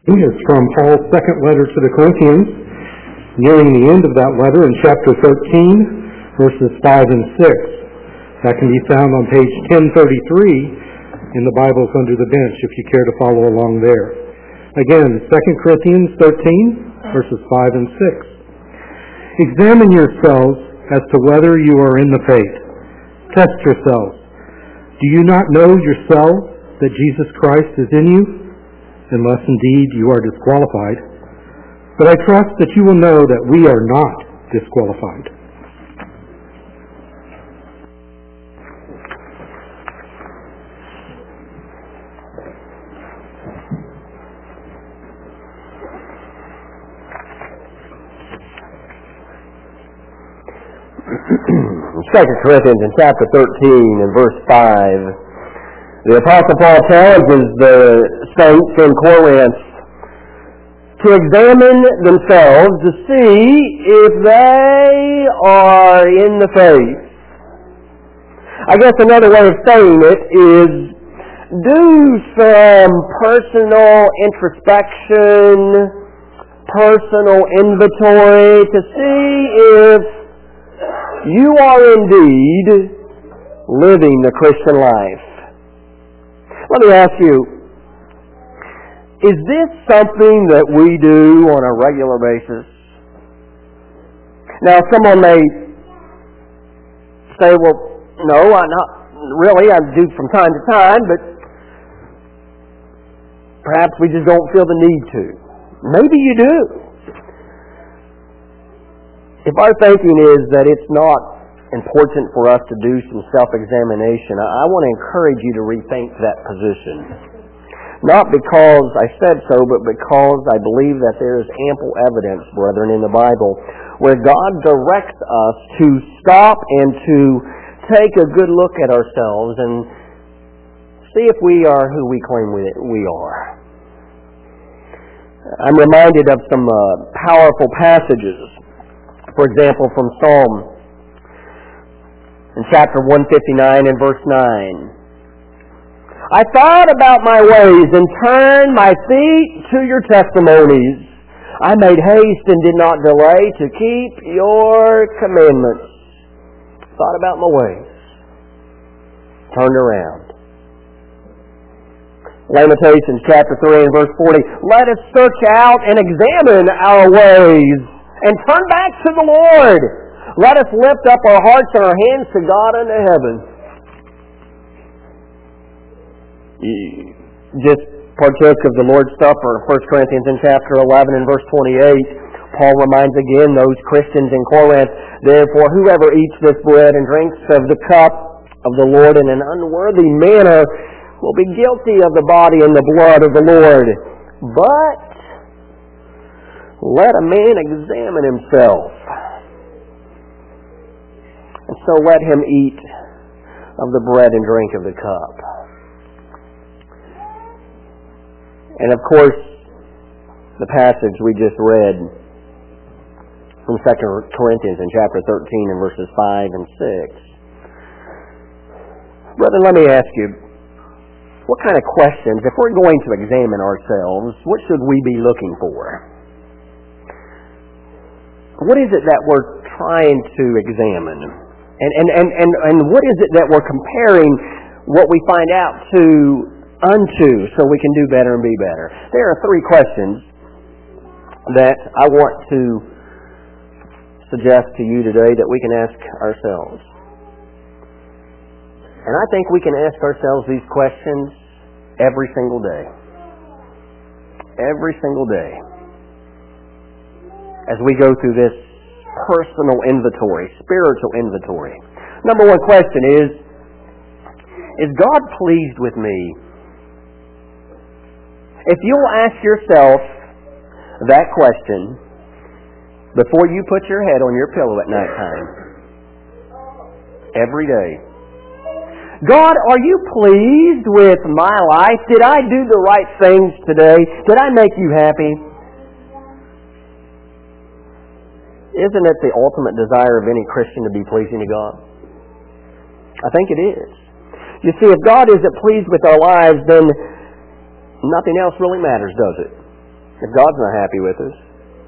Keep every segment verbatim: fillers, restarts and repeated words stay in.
is from Paul's second letter to the Corinthians, nearing the end of that letter in chapter thirteen, verses five and six. That can be found on page ten thirty-three in the Bibles under the bench, if you care to follow along there. Again, Second Corinthians thirteen, verses five and six. Examine yourselves as to whether you are in the faith. Test yourselves. Do you not know yourselves that Jesus Christ is in you? Unless indeed you are disqualified. But I trust that you will know that we are not disqualified. Second Corinthians in chapter thirteen and verse five, the Apostle Paul challenges the saints in Corinth to examine themselves to see if they are in the faith. I guess another way of saying it is do some personal introspection, personal inventory to see if you are indeed living the Christian life. Let me ask you, is this something that we do on a regular basis? Now, someone may say, well, no, I not really. I do from time to time, but perhaps we just don't feel the need to. Maybe you do. If our thinking is that it's not important for us to do some self-examination, I want to encourage you to rethink that position. Not because I said so, but because I believe that there is ample evidence, brethren, in the Bible where God directs us to stop and to take a good look at ourselves and see if we are who we claim we are. I'm reminded of some uh, powerful passages. For example, from Psalm in chapter one fifty-nine and verse nine. I thought about my ways and turned my feet to your testimonies. I made haste and did not delay to keep your commandments. Thought about my ways. Turned around. Lamentations chapter three and verse forty. Let us search out and examine our ways and turn back to the Lord. Let us lift up our hearts and our hands to God unto heaven. You just partook of the Lord's Supper, First Corinthians in chapter eleven and verse twenty-eight. Paul reminds again those Christians in Corinth, therefore whoever eats this bread and drinks of the cup of the Lord in an unworthy manner will be guilty of the body and the blood of the Lord. But let a man examine himself, and so let him eat of the bread and drink of the cup. And of course, the passage we just read from Second Corinthians in chapter thirteen and verses five and six. Brother, let me ask you, what kind of questions, if we're going to examine ourselves, what should we be looking for? What is it that we're trying to examine? And, and, and, and, and what is it that we're comparing what we find out to unto so we can do better and be better? There are three questions that I want to suggest to you today that we can ask ourselves. And I think we can ask ourselves these questions every single day. Every single day. As we go through this personal inventory, spiritual inventory. Number one question is, is God pleased with me? If you'll ask yourself that question before you put your head on your pillow at nighttime, every day, God, are you pleased with my life? Did I do the right things today? Did I make you happy? Isn't it the ultimate desire of any Christian to be pleasing to God? I think it is. You see, if God isn't pleased with our lives, then nothing else really matters, does it? if God's not happy with us?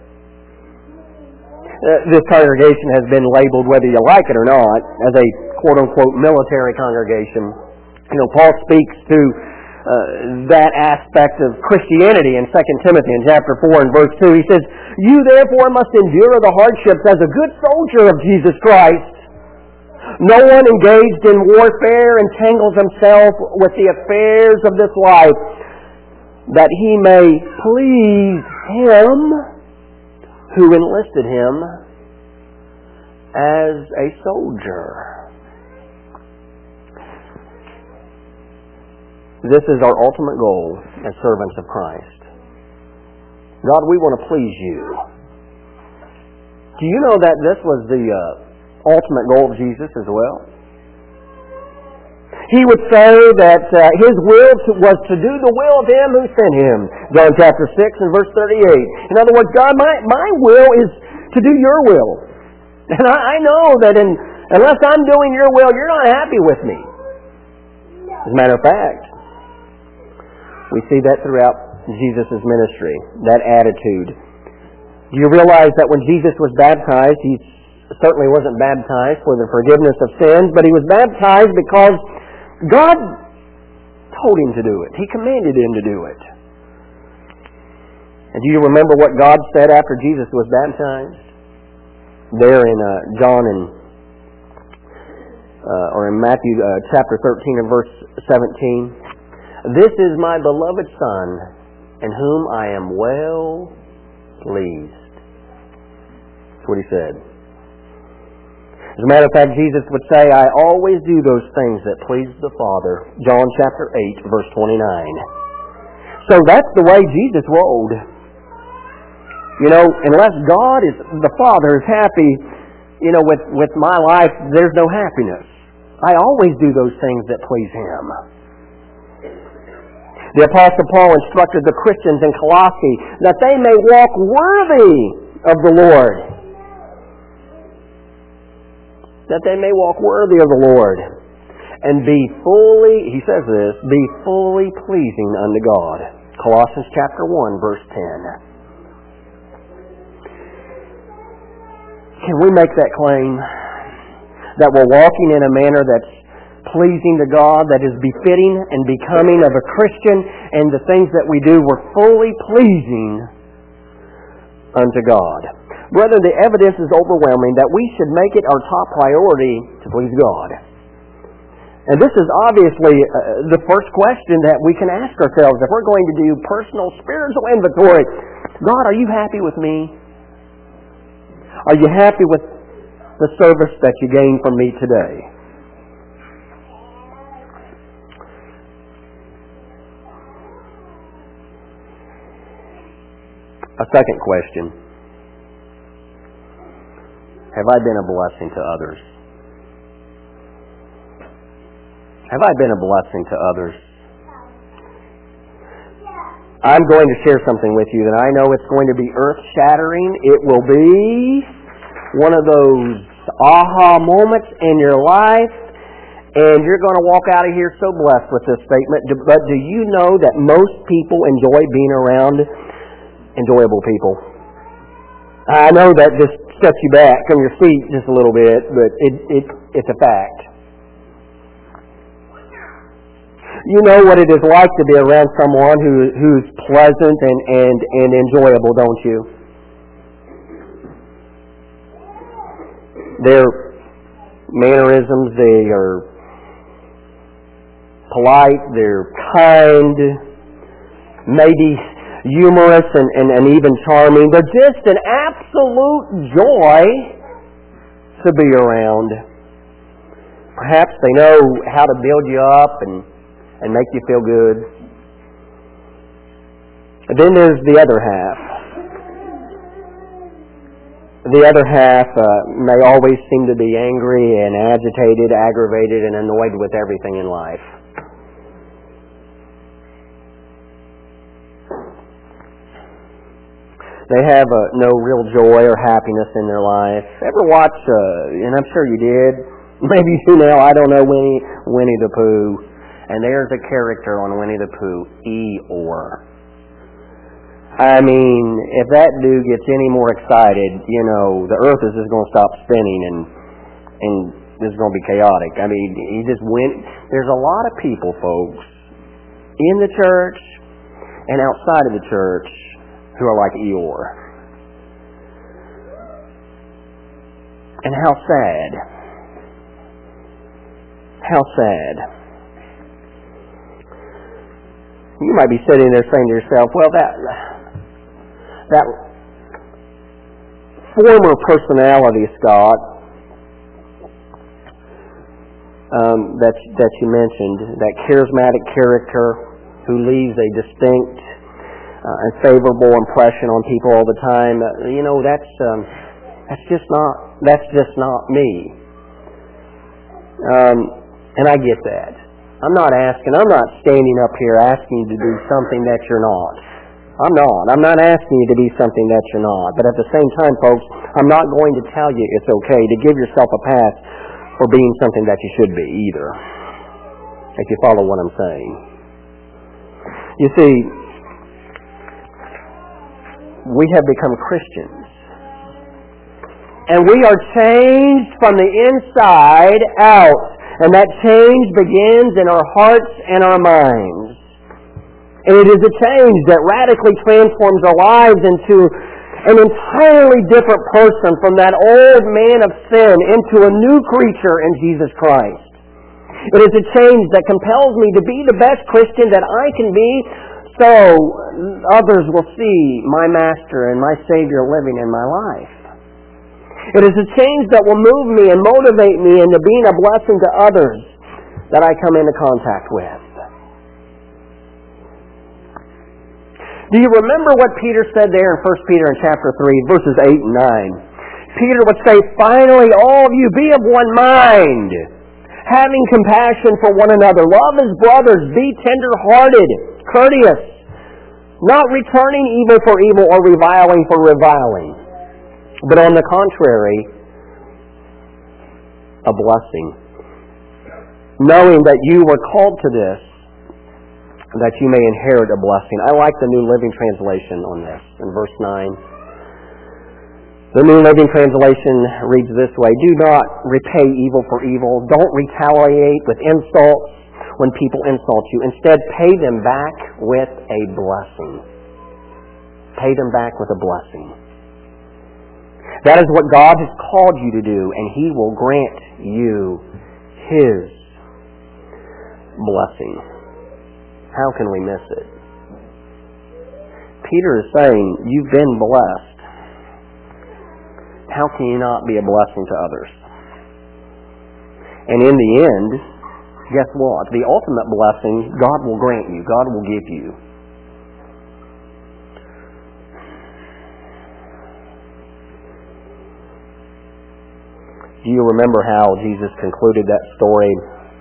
Uh, this congregation has been labeled, whether you like it or not, as a quote-unquote military congregation. You know, Paul speaks to uh, that aspect of Christianity in Second Timothy in chapter four and verse two. He says, "You therefore must endure the hardships as a good soldier of Jesus Christ. No one engaged in warfare entangles himself with the affairs of this life, that he may please Him who enlisted him as a soldier." This is our ultimate goal as servants of Christ. God, we want to please you. Do you know that this was the uh, ultimate goal of Jesus as well? He would say that uh, His will to, was to do the will of Him who sent Him. John chapter six and verse thirty-eight. In other words, God, my, my will is to do your will. And I, I know that in, unless I'm doing your will, you're not happy with me. As a matter of fact, we see that throughout Jesus' ministry, that attitude. Do you realize that when Jesus was baptized, He certainly wasn't baptized for the forgiveness of sins, but He was baptized because God told Him to do it. He commanded Him to do it. And do you remember what God said after Jesus was baptized? There in uh, John and uh, or in Matthew uh, chapter thirteen and verse seventeen. "This is my beloved Son, in whom I am well pleased." That's what He said. As a matter of fact, Jesus would say, "I always do those things that please the Father." John chapter eight, verse twenty-nine. So that's the way Jesus rolled. You know, unless God is, the Father is happy, you know, with, with my life, there's no happiness. I always do those things that please Him. The Apostle Paul instructed the Christians in Colossae that they may walk worthy of the Lord. That they may walk worthy of the Lord and be fully, he says this, be fully pleasing unto God. Colossians chapter one, verse ten. Can we make that claim? That we're walking in a manner that's pleasing to God, that is befitting and becoming of a Christian, and the things that we do, we're fully pleasing unto God. Brethren, the evidence is overwhelming that we should make it our top priority to please God. And this is obviously uh, the first question that we can ask ourselves if we're going to do personal spiritual inventory. God, are you happy with me? Are you happy with the service that you gained from me today? A second question. Have I been a blessing to others? Have I been a blessing to others? I'm going to share something with you that I know it's going to be earth-shattering. It will be one of those aha moments in your life, and you're going to walk out of here so blessed with this statement. But do you know that most people enjoy being around enjoyable people? I know that just sets you back from your feet just a little bit, but it, it it's a fact. You know what it is like to be around someone who who's pleasant and, and, and enjoyable, don't you? Their mannerisms, they are polite, they're kind, maybe humorous and, and, and even charming. They're just an absolute joy to be around. Perhaps they know how to build you up and and make you feel good. And then there's the other half. The other half uh, may always seem to be angry and agitated, aggravated, and annoyed with everything in life. They have uh, no real joy or happiness in their life. Ever watch, uh, and I'm sure you did, maybe you know, I don't know, Winnie, Winnie the Pooh. And there's a character on Winnie the Pooh, Eeyore. I mean, if that dude gets any more excited, you know, the earth is just going to stop spinning and and this is going to be chaotic. I mean, he just went. There's a lot of people, folks, in the church and outside of the church who are like Eeyore. And how sad. How sad. You might be sitting there saying to yourself, well, that that former personality, Scott, um, that, that you mentioned, that charismatic character who leaves a distinct uh, and favorable impression on people all the time, uh, you know, that's um, that's just not that's just not me. Um, and I get that. I'm not asking. I'm not standing up here asking you to do something that you're not. I'm not. I'm not asking you to be something that you're not. But at the same time, folks, I'm not going to tell you it's okay to give yourself a pass for being something that you should be either. If you follow what I'm saying. You see, we have become Christians. And we are changed from the inside out. And that change begins in our hearts and our minds. And it is a change that radically transforms our lives into an entirely different person, from that old man of sin into a new creature in Jesus Christ. It is a change that compels me to be the best Christian that I can be, so others will see my Master and my Savior living in my life. It is a change that will move me and motivate me into being a blessing to others that I come into contact with. Do you remember what Peter said there in First Peter in chapter three, verses eight and nine? Peter would say, finally, all of you be of one mind, having compassion for one another. Love as brothers, be tender-hearted, courteous, not returning evil for evil or reviling for reviling. But on the contrary, a blessing. Knowing that you were called to this, that you may inherit a blessing. I like the New Living Translation on this, in verse nine. The New Living Translation reads this way, do not repay evil for evil. Don't retaliate with insults when people insult you. Instead, pay them back with a blessing. Pay them back with a blessing. That is what God has called you to do, and He will grant you His blessing. How can we miss it? Peter is saying, you've been blessed. How can you not be a blessing to others? And in the end, guess what? The ultimate blessing, God will grant you. God will give you. Do you remember how Jesus concluded that story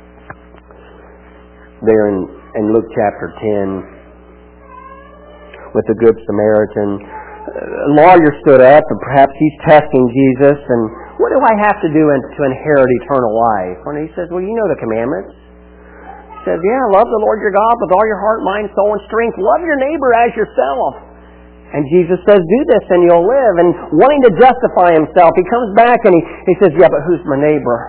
there in, in Luke chapter ten with the Good Samaritan? A lawyer stood up, and perhaps he's testing Jesus, and what do I have to do in, to inherit eternal life? And he says, well, you know the commandments. He says, yeah, love the Lord your God with all your heart, mind, soul, and strength. Love your neighbor as yourself. And Jesus says, do this and you'll live. And wanting to justify himself, he comes back and he, he says, yeah, but who's my neighbor?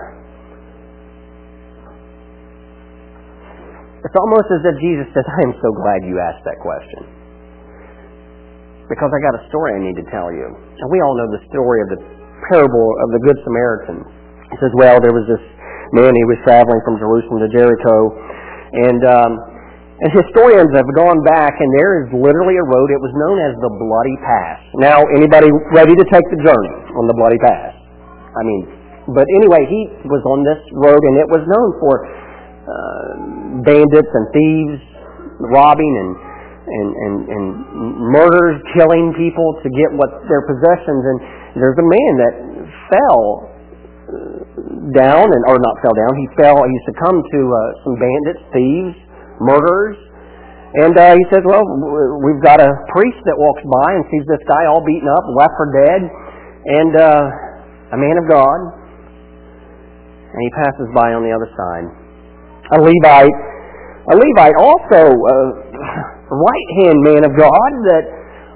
It's almost as if Jesus says, I am so glad you asked that question. Because I got a story I need to tell you. And we all know the story of the parable of the Good Samaritan. He says, well, there was this man, he was traveling from Jerusalem to Jericho. And um, And historians have gone back, and there is literally a road. It was known as the Bloody Pass. Now, anybody ready to take the journey on the Bloody Pass? I mean, but anyway, he was on this road, and it was known for uh, bandits and thieves, robbing and, and, and, and murders, killing people to get what their possessions. And there's a man that fell down, and or not fell down. He fell. He succumbed to uh, some bandits, thieves, murderers. And uh, he says, well, we've got a priest that walks by and sees this guy all beaten up, left for dead, and uh, a man of God. And he passes by on the other side. A Levite, a Levite also a right-hand man of God that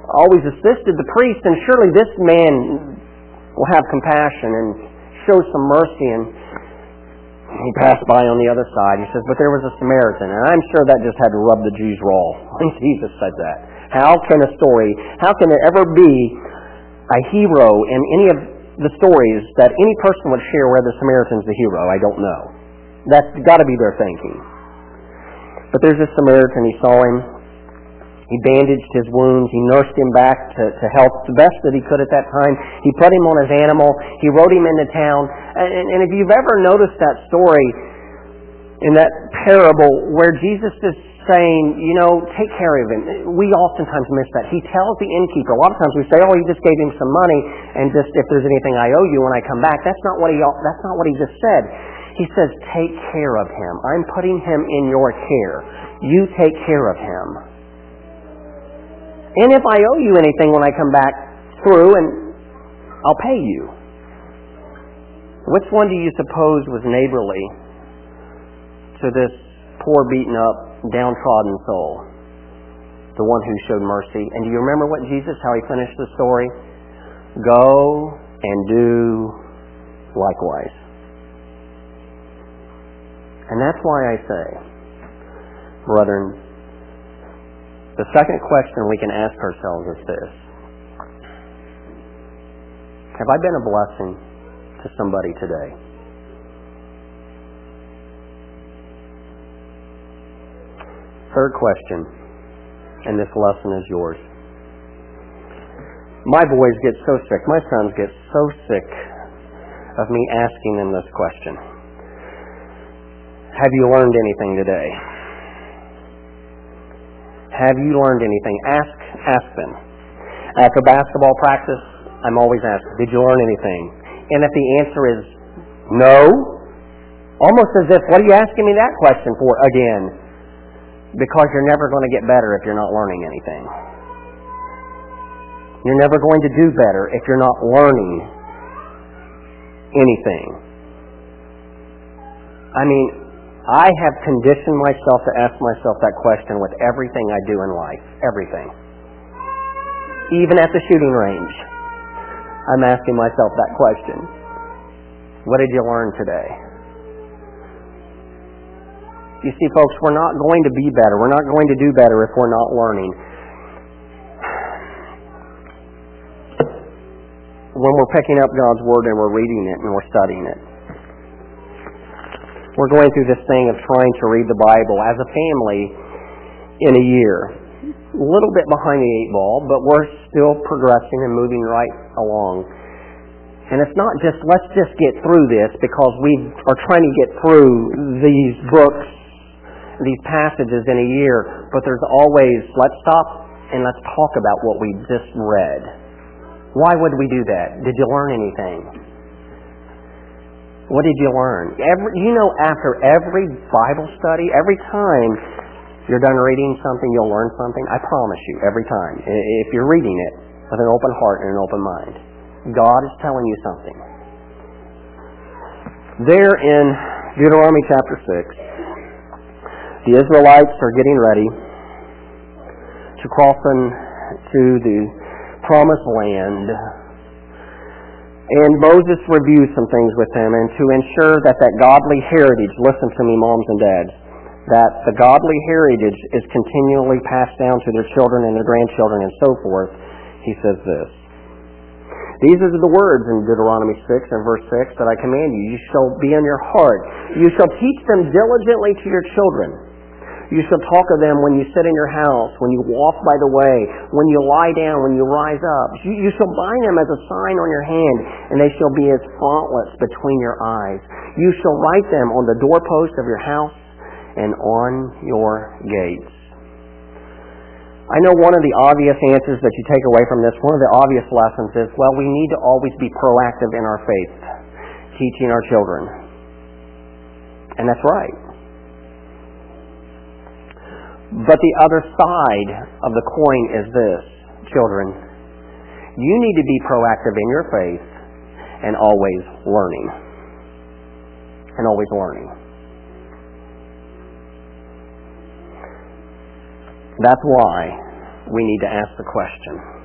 always assisted the priest, and surely this man will have compassion and show some mercy. And he passed by on the other side. He says, but there was a Samaritan, and I'm sure that just had to rub the Jews raw when Jesus said that. How can a story, how can there ever be a hero in any of the stories that any person would share where the Samaritan's the hero? I don't know. That's got to be their thinking. But there's this Samaritan, he saw him. He bandaged his wounds. He nursed him back to, to health the best that he could at that time. He put him on his animal. He rode him into town. And, and if you've ever noticed that story in that parable where Jesus is saying, you know, take care of him, we oftentimes miss that. He tells the innkeeper, a lot of times we say, oh, he just gave him some money and just if there's anything I owe you when I come back. That's not what he, that's not what he just said. He says, take care of him. I'm putting him in your care. You take care of him. And if I owe you anything when I come back through, and I'll pay you. Which one do you suppose was neighborly to this poor, beaten up, downtrodden soul? The one who showed mercy. And do you remember what Jesus, how he finished the story? Go and do likewise. And that's why I say, brethren, the second question we can ask ourselves is this. Have I been a blessing to somebody today? Third question, and this lesson is yours. My boys get so sick, my sons get so sick of me asking them this question. Have you learned anything today? Have you learned anything? Ask, ask them. After basketball practice, I'm always asking, did you learn anything? And if the answer is no, almost as if, what are you asking me that question for again? Because you're never going to get better if you're not learning anything. You're never going to do better if you're not learning anything. I mean, I have conditioned myself to ask myself that question with everything I do in life. Everything. Even at the shooting range, I'm asking myself that question. What did you learn today? You see, folks, we're not going to be better. We're not going to do better if we're not learning. When we're picking up God's Word and we're reading it and we're studying it. We're going through this thing of trying to read the Bible as a family in a year. A little bit behind the eight ball, but we're still progressing and moving right along. And it's not just, let's just get through this because we are trying to get through these books, these passages in a year, but there's always, let's stop and let's talk about what we just read. Why would we do that? Did you learn anything? What did you learn? Every, you know, after every Bible study, every time you're done reading something, you'll learn something. I promise you, every time. If you're reading it with an open heart and an open mind, God is telling you something. There in Deuteronomy chapter six, the Israelites are getting ready to cross into the promised land. And Moses reviews some things with them, and to ensure that that godly heritage, listen to me, moms and dads, that the godly heritage is continually passed down to their children and their grandchildren and so forth, he says this. These are the words in Deuteronomy six and verse six that I command you. You shall be in your heart. You shall teach them diligently to your children. You shall talk of them when you sit in your house, when you walk by the way, when you lie down, when you rise up. You, you shall bind them as a sign on your hand, and they shall be as frontlets between your eyes. You shall write them on the doorpost of your house and on your gates. I know one of the obvious answers that you take away from this, one of the obvious lessons is, well, we need to always be proactive in our faith, teaching our children. And that's right. But the other side of the coin is this, children. You need to be proactive in your faith and always learning. And always learning. That's why we need to ask the question,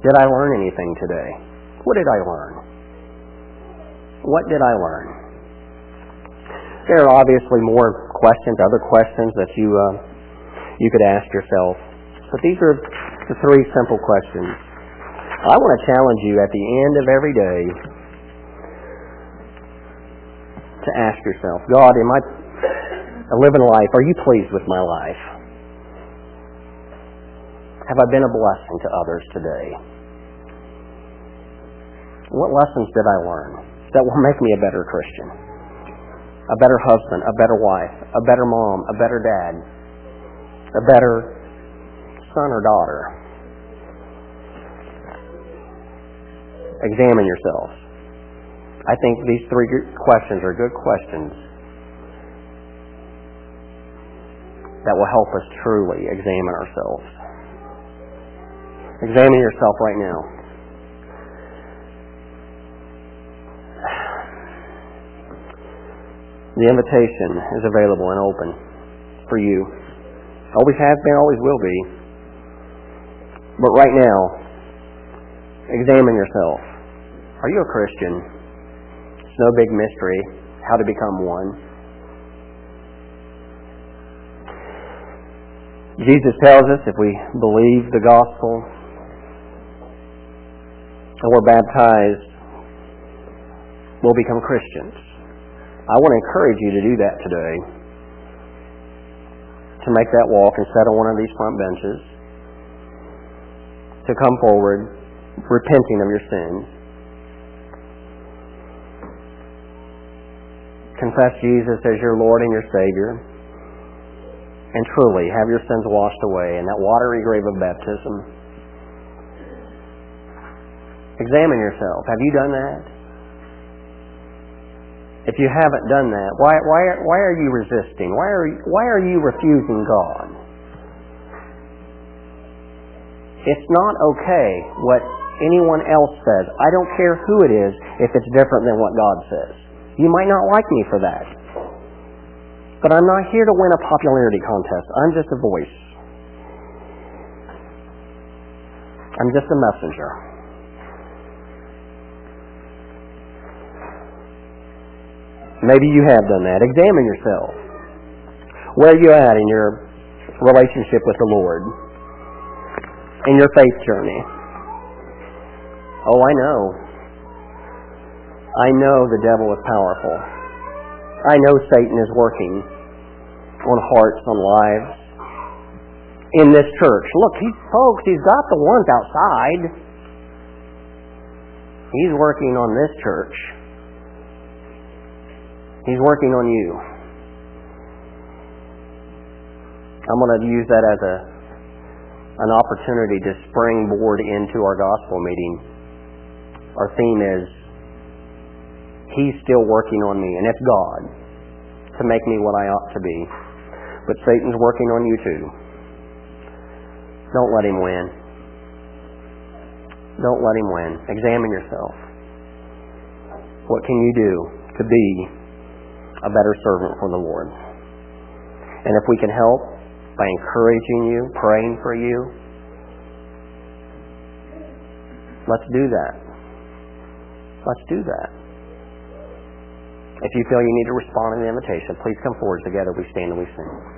Did I learn anything today? What did I learn? What did I learn? There are obviously more questions, other questions that you uh, you could ask yourself. But these are the three simple questions. I want to challenge you at the end of every day to ask yourself, God, am I living life? Are you pleased with my life? Have I been a blessing to others today? What lessons did I learn that will make me a better Christian? A better husband, a better wife, a better mom, a better dad, a better son or daughter. Examine yourself. I think these three questions are good questions that will help us truly examine ourselves. Examine yourself right now. The invitation is available and open for you. Always has been, always will be. But right now, examine yourself. Are you a Christian? It's no big mystery how to become one. Jesus tells us if we believe the gospel and we're baptized, we'll become Christians. I want to encourage you to do that today. To make that walk and sit on one of these front benches. To come forward, repenting of your sins. Confess Jesus as your Lord and your Savior. And truly have your sins washed away in that watery grave of baptism. Examine yourself. Have you done that? If you haven't done that, why why why are you resisting? Why are you, why are you refusing God? It's not okay what anyone else says. I don't care who it is if it's different than what God says. You might not like me for that. But I'm not here to win a popularity contest. I'm just a voice. I'm just a messenger. Maybe you have done that. Examine yourself. Where are you at in your relationship with the Lord? In your faith journey? Oh, I know. I know the devil is powerful. I know Satan is working on hearts, on lives. In this church. Look, he's, folks, he's got the ones outside. He's working on this church. He's working on you. I'm going to use that as a an opportunity to springboard into our gospel meeting. Our theme is, He's still working on me, and it's God, to make me what I ought to be. But Satan's working on you too. Don't let him win. Don't let him win. Examine yourself. What can you do to be a better servant for the Lord? And if we can help by encouraging you, praying for you, let's do that. Let's do that. If you feel you need to respond to the invitation, please come forward. Together we stand and we sing.